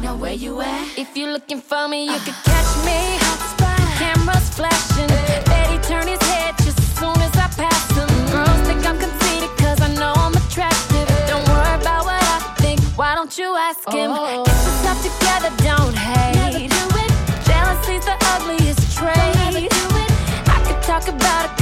Now where you at? If you're looking for me, you could catch me. Cameras flashing, Betty turn his head just as soon as I pass him. Girls think I'm conceited cause I know I'm attractive. Don't worry about what I think, why don't you ask him? Get yourself together, don't hate. Never do it. Jealousy's the ugliest trait. Don't ever do it. I could talk about it